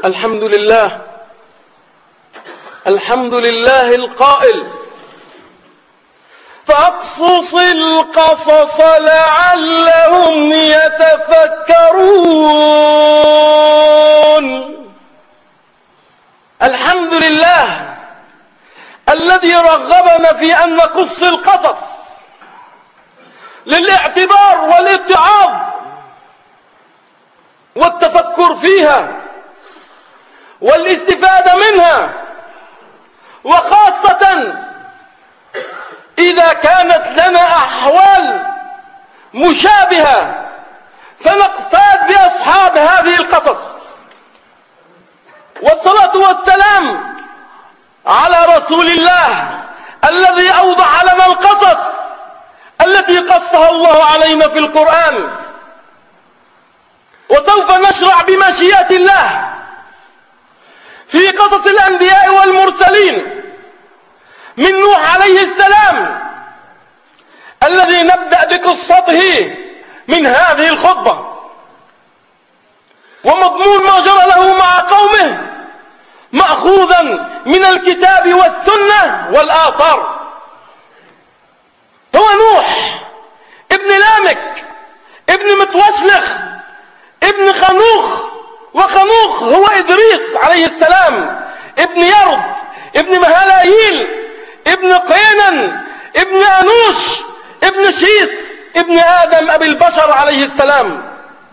الحمد لله، الحمد لله القائل: فاقصص القصص لعلهم يتفكرون. الحمد لله الذي رغبنا في أن نقص القصص للاعتبار والاتعاظ والتفكر فيها والاستفادة منها، وخاصة إذا كانت لنا أحوال مشابهة فنقتاد بأصحاب هذه القصص. والصلاة والسلام على رسول الله الذي أوضح لنا القصص التي قصها الله علينا في القرآن. وسوف نشرع بمشيئة الله في قصص الأنبياء والمرسلين من نوح عليه السلام الذي نبدأ بقصته من هذه الخطبة، ومضمون ما جرى له مع قومه مأخوذا من الكتاب والسنة والآثار. هو نوح ابن لامك ابن متوشلخ ابن خنوخ، وخنوخ هو إدريس عليه السلام، ابن يرد ابن مهلايل ابن قينن ابن أنوش ابن شيث ابن آدم أبي البشر عليه السلام.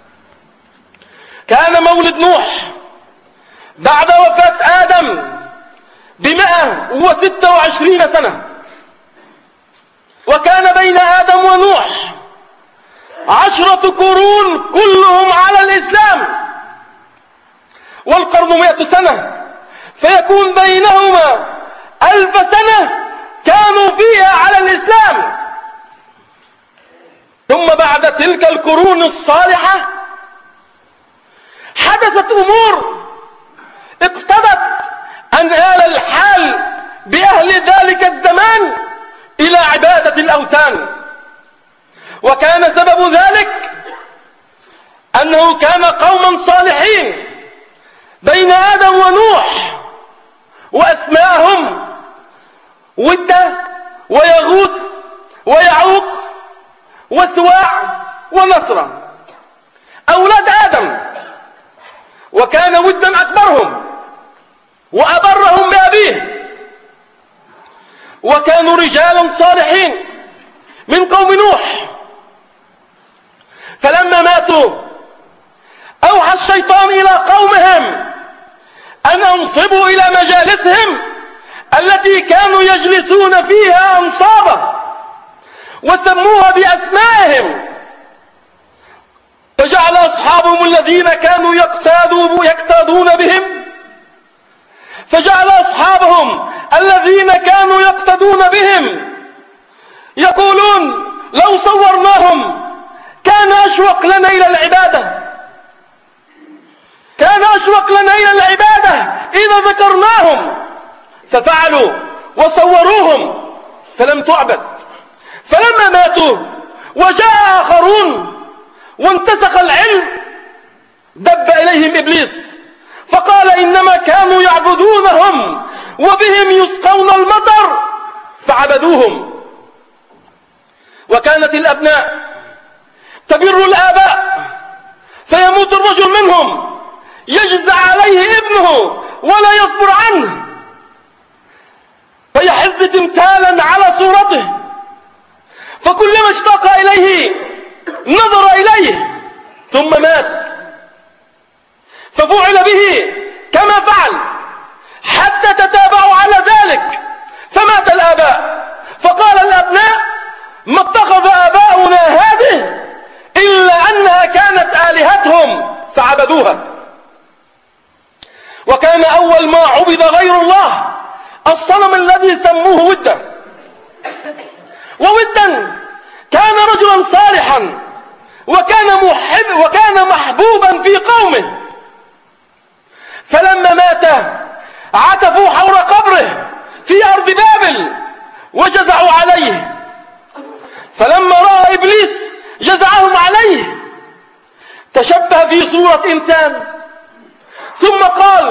كان مولد نوح بعد وفاة آدم ب126 سنة، وكان بين آدم ونوح 10 قرون كلهم على الإسلام، والقرن 100 سنة، فيكون بينهما 1000 سنة كانوا فيها على الإسلام. ثم بعد تلك القرون الصالحة حدثت أمور اقتضت أن آل الحال بأهل ذلك الزمان إلى عبادة الأوثان. وكان سبب ذلك أنه كان قوما صالحين بين آدم ونوح، وأسماءهم ودة ويغوث ويعوق وسواع ونصرة، أولاد آدم. وكان ودا أكبرهم وأبرهم بأبيه، وكانوا رجالا صالحين من قوم نوح. فلما ماتوا أوحى الشيطان إلى قومهم أن انصبوا إلى مجالسهم التي كانوا يجلسون فيها أنصابا، وسموها بأسمائهم، فجعل أصحابهم الذين كانوا يقتادون بهم يقولون لو صورناهم كان أشوق لنا إلى العبادة إذا ذكرناهم، ففعلوا وصوروهم فلم تعبد. فلما ماتوا وجاء آخرون وانتسخ العلم دب إليهم إبليس فقال إنما كانوا يعبدونهم وبهم يسقون المطر فعبدوهم. وكانت الأبناء تبر الآباء فيموت الرجل منهم يجزع عليه ابنه ولا يصبر عنه فيحز تمثالا على صورته، فكلما اشتاق إليه نظر إليه ثم مات، ففعل به كما فعل حتى تتابعوا على ذلك فمات الآباء. فقال الأبناء ما اتخذ آباؤنا هذه إلا أنها كانت آلهتهم فعبدوها. وكان أول ما عبد غير الله الصنم الذي سموه ودا. وودا كان رجلا صالحا وكان محبوبا في قومه، فلما مات عكفوا حول قبره في أرض بابل وجزعوا عليه، فلما رأى إبليس جزعهم عليه تشبه في صورة إنسان ثم قال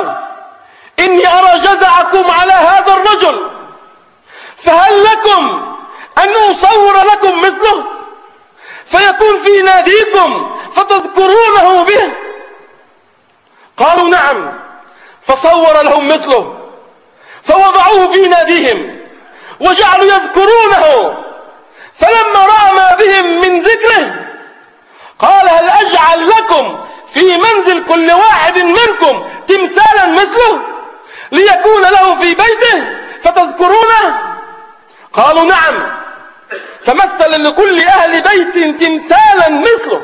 جزعكم على هذا الرجل، فهل لكم أن أصور لكم مثله فيكون في ناديكم فتذكرونه به؟ قالوا نعم، فصور لهم مثله فوضعوه في ناديهم وجعلوا يذكرونه. فلما رأى ما بهم من ذكره قال هل أجعل لكم في منزل كل واحد منكم تمثالا مثله ليكون له في بيته فتذكرونه؟ قالوا نعم، فمثل لكل أهل بيت تمثالا مثله.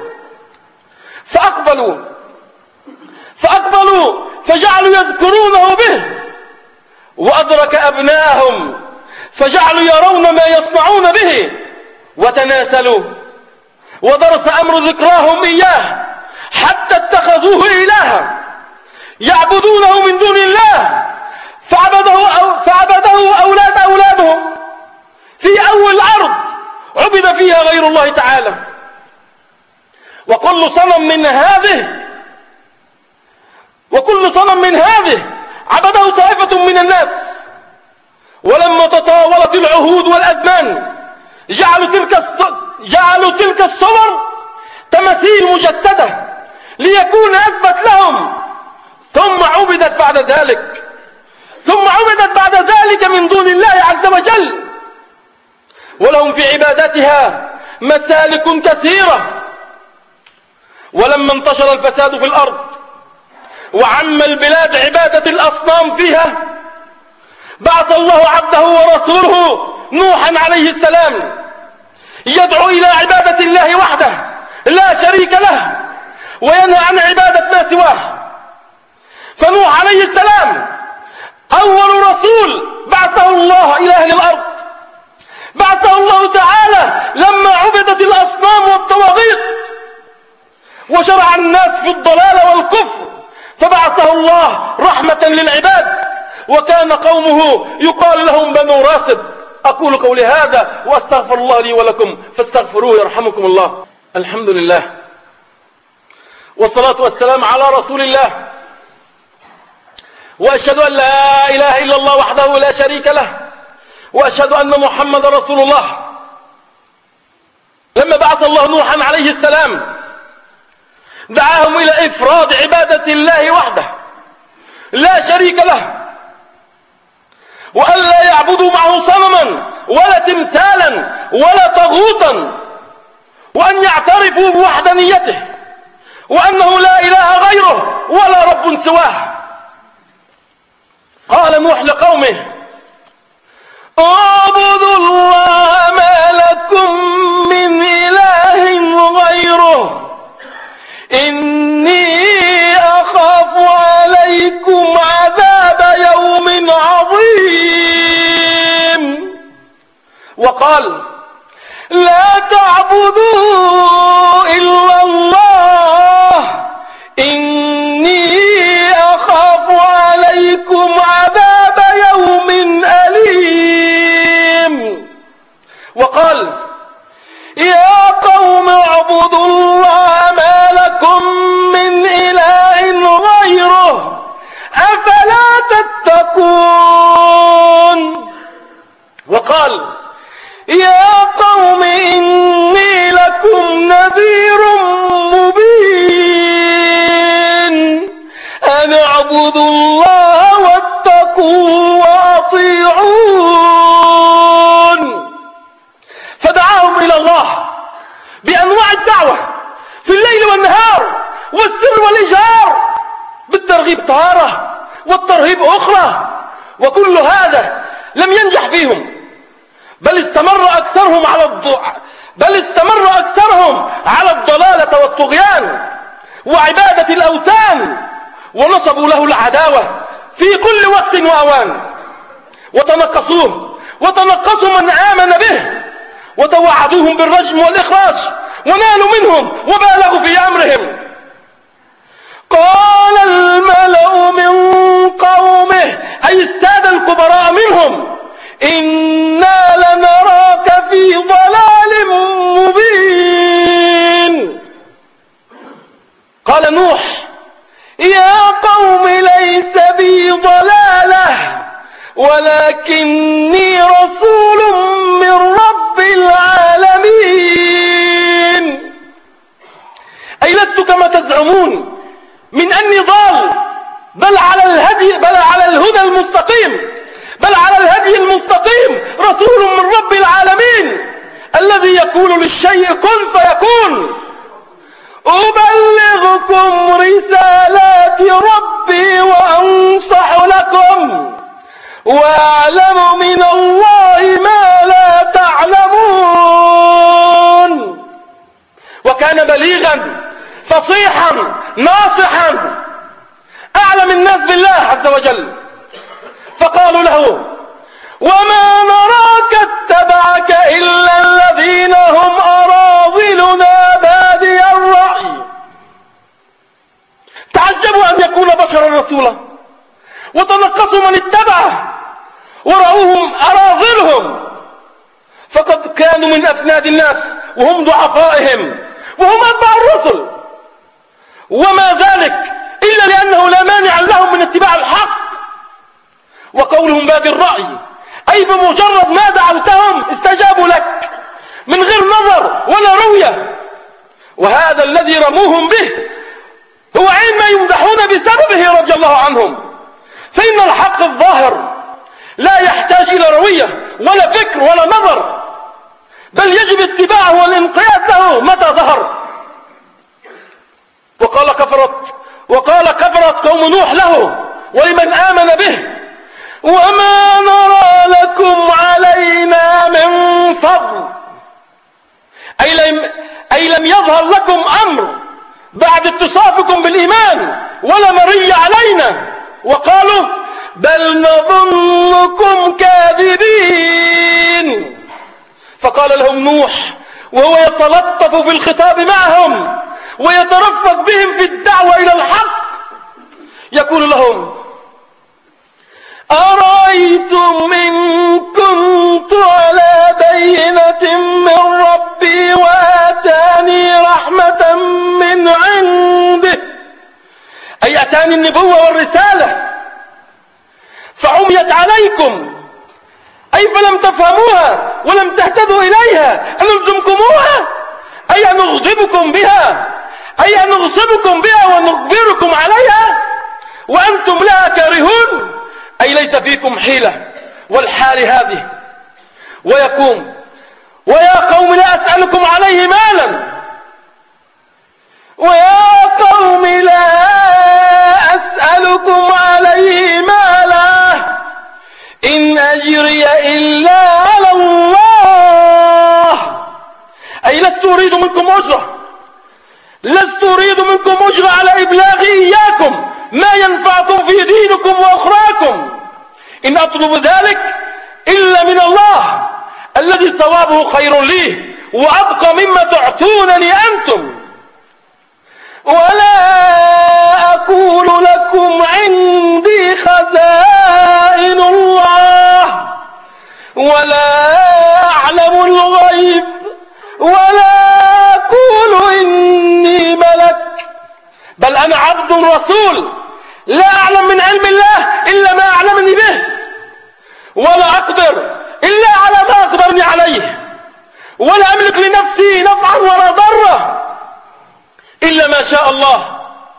فأقبلوا فجعلوا يذكرونه به، وأدرك أبناءهم فجعلوا يرون ما يصنعون به وتناسلوا، ودرس أمر ذكراهم إياه حتى اتخذوه إلها يعبدونه من دون الله، فعبده أولادهم في أول الأرض عبد فيها غير الله تعالى. وكل صنم من هذه عبده طائفة من الناس. ولما تطاولت العهود والأزمان جعلوا تلك الصور تماثيل مجسدة ليكون أثبت لهم، ثم عبدت بعد ذلك من دون الله عز وجل، ولهم في عبادتها مسالك كثيرة. ولما انتشر الفساد في الأرض وعم البلاد عبادة الأصنام فيها، بعث الله عبده ورسوله نوحا عليه السلام يدعو إلى عبادة الله وحده لا شريك له، وينهى عن عبادة ما سواه. فنوح عليه السلام أول رسول بعثه الله إلى أهل الأرض، بعثه الله تعالى لما عبدت الأصنام والطواغيت وشرع الناس في الضلال والكفر، فبعثه الله رحمة للعباد، وكان قومه يقال لهم بنو راسب. أقول قولي هذا وأستغفر الله لي ولكم فاستغفروه يرحمكم الله. الحمد لله والصلاة والسلام على رسول الله، وأشهد أن لا إله إلا الله وحده لا شريك له، وأشهد أن محمد رسول الله. لما بعث الله نوحا عليه السلام دعاهم إلى إفراد عبادة الله وحده لا شريك له، وأن لا يعبدوا معه صنما ولا تمثالا ولا طاغوتا، وأن يعترفوا بوحدانيته وأنه لا إله غيره ولا رب سواه. قال نوح لقومه اعبدوا الله ما لكم من إله غيره إني أخاف عليكم عذاب يوم عظيم. وقال لا تعبدوا إلا الله إني أخاف عليكم عذاب يوم أليم. وقال يا قوم اعبدوا الله ما لكم من إله غيره أفلا تتقون. وقال يا قوم إني لكم نذير مبين أن اعبدوا الله واتقوا وأطيعون. فدعاهم إلى الله بأنواع الدعوة في الليل والنهار والسر والإجهار، بالترغيب طهارة والترهيب أخرى، وكل هذا لم ينجح فيهم، بل استمر أكثرهم على الضلالة والطغيان وعبادة الأوثان، ونصبوا له العداوة في كل وقت وأوان، وتنقصوا من آمن به، وتوعدوهم بالرجم والإخراج، ونالوا منهم وبالغوا في أمرهم. قال الملأ من قومه أي السادة الكبراء منهم إنا لنراك في ضلال مبين. قال نوح يا قوم ليس بي ضلالة ولكني رسول من رب العالمين. أي لست كما تزعمون من أني ضال، بل على الهدى المستقيم، بل على الهدي المستقيم، رسول من رب العالمين الذي يقول للشيء كن فيكون. أبلغكم رسالات ربي وأنصح لكم وأعلم من الله ما لا تعلمون. وكان بليغا فصيحا ناصحا، أعلم الناس بالله عز وجل. فقالوا له وما نراك اتبعك إلا الذين هم أراذلنا بادي الرأي. تعجبوا أن يكون بشرا رسولا، وتنقصوا من اتبعه ورأوهم أراذلهم، فقد كانوا من أفناد الناس وهم ضعفائهم وهم أتباع الرسل، وما ذلك إلا لأنه لا مانع لهم من اتباع الحق. وقولهم بادي الرأي أي بمجرد ما دعوتهم استجابوا لك من غير نظر ولا رؤية. وهذا الذي رموهم به هو عين ما يمدحون بسببه رضي الله عنهم. فإن الحق الظاهر لا يحتاج إلى روية ولا فكر ولا نظر، بل يجب اتباعه والانقياد له متى ظهر. وقال كفرت قوم نوح له ولمن آمن به وما نرى لكم علينا من فضل. أي لم يظهر لكم أمر بعد اتصافكم بالإيمان ولا مري علينا. وقالوا بل نظنكم كاذبين. فقال لهم نوح وهو يتلطف في الخطاب معهم ويترفق بهم في الدعوة إلى الحق، يقول لهم أرأيتم إن كنت على بينة من ربي وآتاني رحمة من عنده، أي أتاني النبوة والرسالة فعميت عليكم، أي فلم تفهموها ولم تهتدوا إليها، أنلزمكموها أي نغضبكم بها، أي نغصبكم بها ونجبركم عليها وأنتم لها كارهون، أي ليس فيكم حيلة. والحال هذه ويقوم ويا قوم لا أسألكم عليه مالا، ويا قوم لا أسألكم عليه مالا إن أجري إلا على الله. أي لست أريد منكم أجرة، لست أريد منكم أجرة على إبلاغي إياكم ما ينفعكم في دينكم وأخراكم، إن أطلب ذلك إلا من الله الذي ثوابه خير لي وأبقى مما تعطونني أنتم. ولا أقول لكم عندي خزائن الله ولا أعلم الغيب ولا أقول إني ملك، بل أنا عبد رسول لا أعلم من علم الله إلا ما أعلمني به، ولا أقدر إلا على ما أقدرني عليه، ولا أملك لنفسي نفعا ولا ضرا إلا ما شاء الله.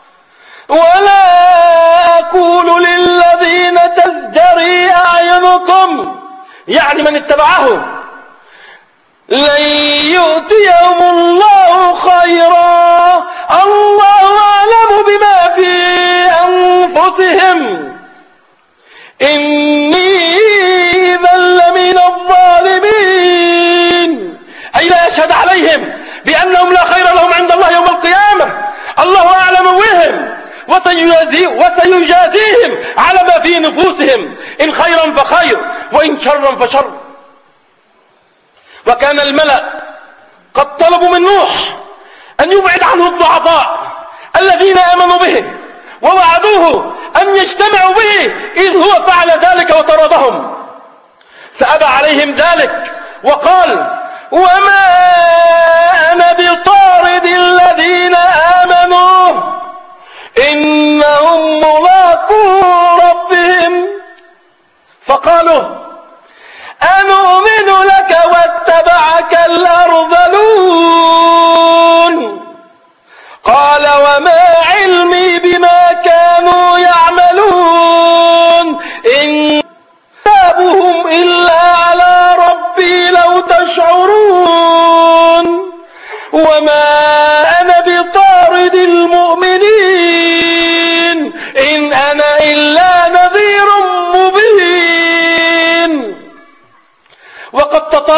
ولا أقول للذين تزدري أعينكم، يعني من اتبعه، لن يؤتيهم الله خيرا، الله أعلم بما في أنفسهم إني إذا لمن الظالمين. أي لا يشهد عليهم بأنهم لا خير لهم عند الله يوم القيامة، الله أعلم بهم وسيجازيهم على ما في نفوسهم، إن خيرا فخير وإن شرا فشر. وكان الملأ قد طلبوا من نوح أن يبعد عنه الضعفاء الذين آمنوا به ووعدوه أن يجتمعوا به إذ هو فعل ذلك وطردهم، فأبى عليهم ذلك وقال وما أنا بطارد الذين آمنوا إنهم ملاقو ربهم. فقال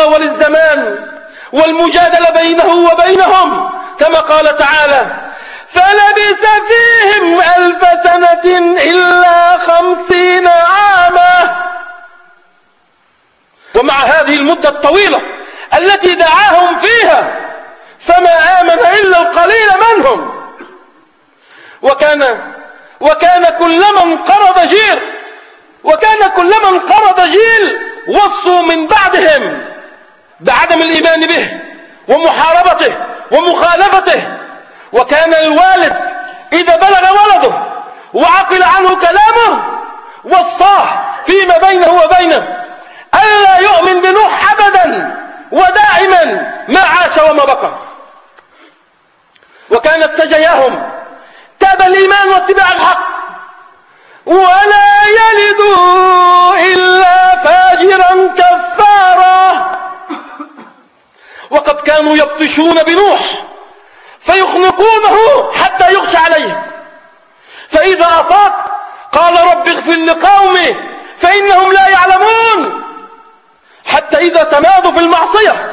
وللزمان والمجادلة بينه وبينهم، كما قال تعالى: فلبث فيهم 1000 سنة إلا 50 عاما. ومع هذه المدة الطويلة التي دعاهم فيها فما آمن إلا القليل منهم. وكان كلما انقرض جيل وصوا من بعدهم بعدم الإيمان به ومحاربته ومخالفته. وكان الوالد إذا بلغ ولده وعقل عنه كلامه وصاه فيما بينه وبينه ألا يؤمن بنوح أبدا ودائما ما عاش وما بقى. وكانت سجياهم تاب الإيمان واتباع الحق، ولا يلدوا إلا فاجرا كفارا. وقد كانوا يبطشون بنوح فيخنقونه حتى يغشى عليه، فإذا أفاق قال: رب اغفر لقومي فإنهم لا يعلمون. حتى إذا تمادوا في المعصية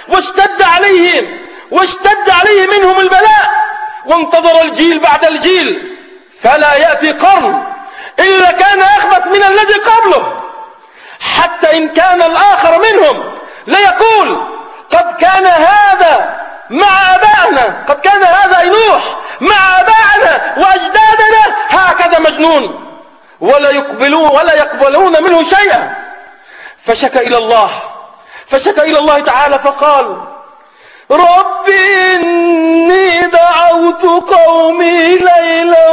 واشتد عليه منهم البلاء وانتظر الجيل بعد الجيل فلا يأتي قرن إلا كان أخبث من الذي قبله، حتى إن كان الآخر منهم ليقول: قد كان هذا مع آبائنا، قد كان هذا نوح مع آبائنا وأجدادنا هكذا مجنون، ولا يقبلون منه شيئا. فشكى إلى الله تعالى فقال: رب إني دعوت قومي ليلا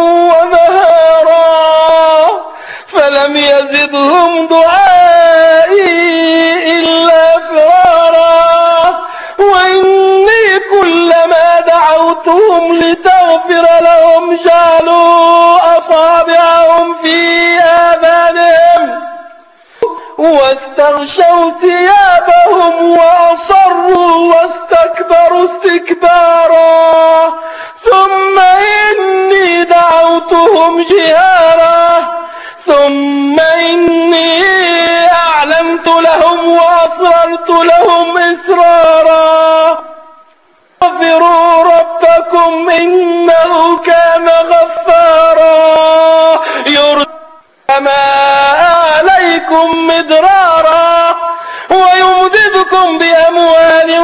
ونهارا فلم يزدهم دعائي إلا فرارا، وإني كلما دعوتهم لتغفر لهم جعلوا أصابعهم في آذانهم واستغشوا ثيابهم وأصروا واستكبروا استكبارا، ثم إني دعوتهم جهارا ثم إني أعلنت لهم وأسررت لهم إسرارا. اغفروا ربكم إنه كان غفارا يرسل السماء عليكم مدرارا ويمددكم بأموال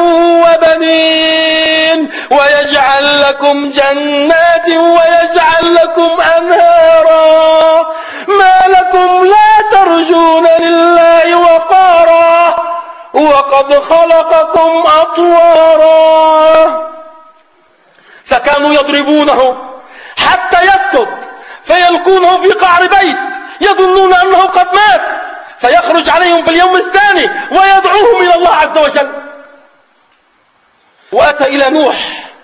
وبنين ويجعل لكم جنات ويجعل لكم أنهارا. ما لكم لا ترجون لله وقارا وقد خلقكم أطوارا. فكانوا يضربونه حتى يسكت فيلقونه في قعر بيت يظنون أنه قد مات، فيخرج عليهم في اليوم الثاني ويدعوهم إلى الله عز وجل. وأتى إلى نوح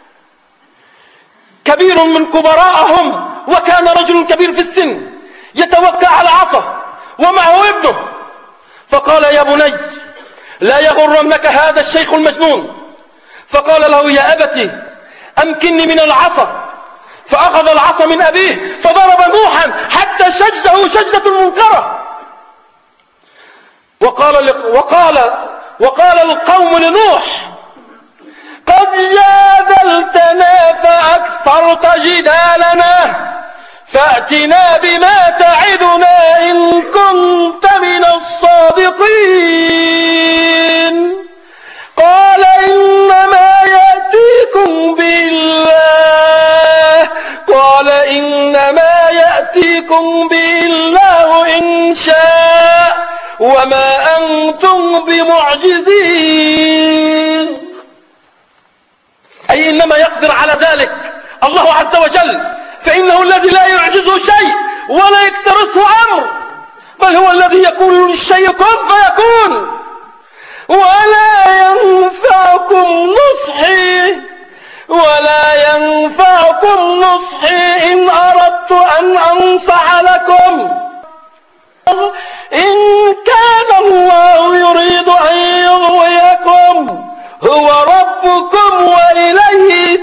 كبير من كبراءهم، وكان رجل كبير في السن يتوكى على عصا ومعه ابنه، فقال: يا بني لا يغرنك هذا الشيخ المجنون. فقال له: يا أبتي أمكنني من العصا. فأخذ العصا من أبيه فضرب نوحا حتى شجه شجة منكرة. وقال القوم لنوح: قد جادلتنا فأكثرت جدالنا فأتنا بما تعدنا إن كنت من الصادقين. قال: إنما يأتيكم بالله إن شاء وما أنتم بمعجزين. أي إنما يقدر على ذلك الله عز وجل، فإنه الذي لا يعجزه شيء ولا يكترثه أمر، بل هو الذي يقول للشيء كن فيكون. ولا ينفعكم نصحي إن أردت أن أنصح لكم إن كان الله يريد أن يغويكم هو ربكم وإليه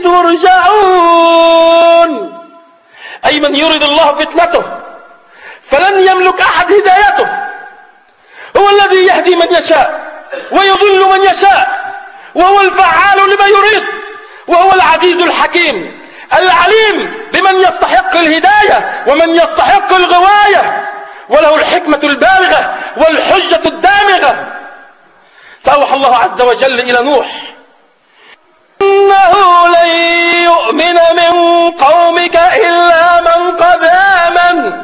ترجعون. أي من يريد الله فتنته فلن يملك أحد هدايته، هو الذي يهدي من يشاء ويضل من يشاء، وهو الفعال لما يريد، وهو العزيز الحكيم العليم بمن يستحق الهداية ومن يستحق الغواية، وله الحكمة البالغة والحجة الدامغة. فأوحى الله عز وجل إلى نوح: إنه لن يؤمن من قومك إلا من قد آمن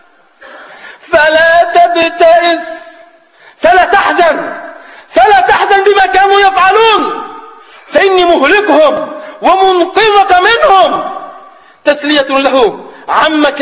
فلا تبتئس فلا تحزن بما كانوا يفعلون فإني مهلكهم ومنقذك منهم، تسلية له عما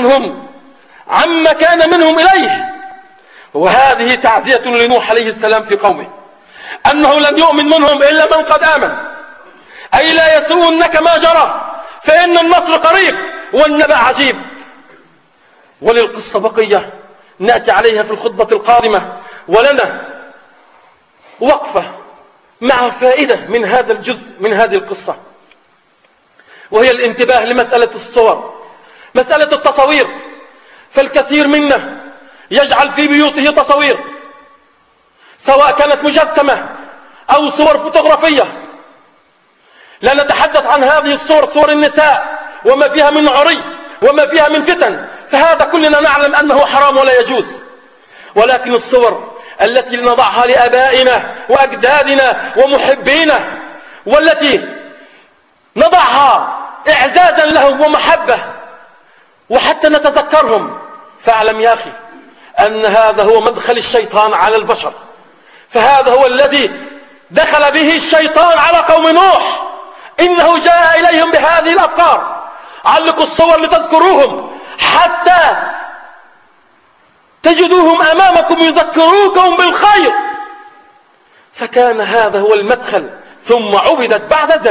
كان منهم إليه. وهذه تعزية لنوح عليه السلام في قومه، أنه لن يؤمن منهم إلا من قد آمن، أي لا يسوءنك ما جرى، فإن النصر قريب والنبأ عجيب. وللقصة بقية نأتي عليها في الخطبة القادمة، ولنا وقفة مع فائدة من هذا الجزء من هذه القصة، وهي الانتباه لمسألة الصور، مسألة التصوير. فالكثير منا يجعل في بيوته تصوير، سواء كانت مجسمة أو صور فوتوغرافية. لا نتحدث عن هذه الصور، صور النساء وما فيها من عري وما فيها من فتن، فهذا كلنا نعلم أنه حرام ولا يجوز. ولكن الصور التي نضعها لآبائنا وأجدادنا ومحبينا، والتي نضعها إعزازا لهم ومحبة وحتى نتذكرهم، فاعلم يا أخي أن هذا هو مدخل الشيطان على البشر. فهذا هو الذي دخل به الشيطان على قوم نوح، إنه جاء إليهم بهذه الأفكار: علقوا الصور لتذكروهم حتى تجدوهم أمامكم يذكروكم بالخير. فكان هذا هو المدخل، ثم عبدت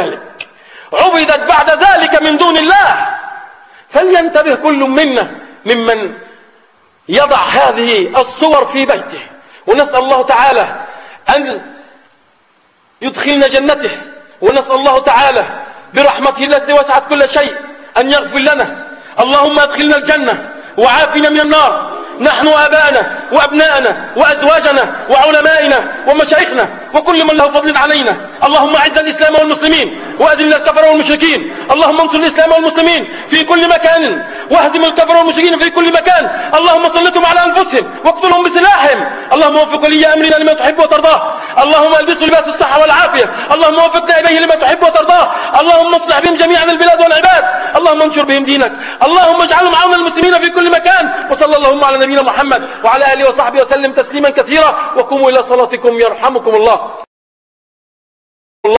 بعد ذلك من دون الله. فلينتبه كل منا ممن يضع هذه الصور في بيته، ونسأل الله تعالى أن يدخلنا جنته، ونسأل الله تعالى برحمته التي وسعت كل شيء أن يغفر لنا. اللهم ادخلنا الجنة وعافنا من النار، نحن وآباءنا وأبناءنا وأزواجنا وعلمائنا ومشايخنا وكل من له فضل علينا. اللهم أعز الإسلام والمسلمين وأذل الكفر والمشركين. اللهم انصر الإسلام والمسلمين في كل مكان، واهزم الكفر والمشركين في كل مكان. اللهم سلطهم على أنفسهم واقتلهم بسلاحهم. اللهم وفق ولي أمرنا لما تحب وترضاه. اللهم البسه لباس الصحة والعافية. اللهم وفقنا إليه لما تحب وترضاه. اللهم اصلح بهم جميعا البلاد والعباد. اللهم انشر بهم دينك. اللهم اجعلهم عون المسلمين في كل مكان. وصلى اللهم على نبينا محمد وعلى آله وصحبه وسلم تسليما كثيرا. وقوموا إلى صلاتكم يرحمكم الله.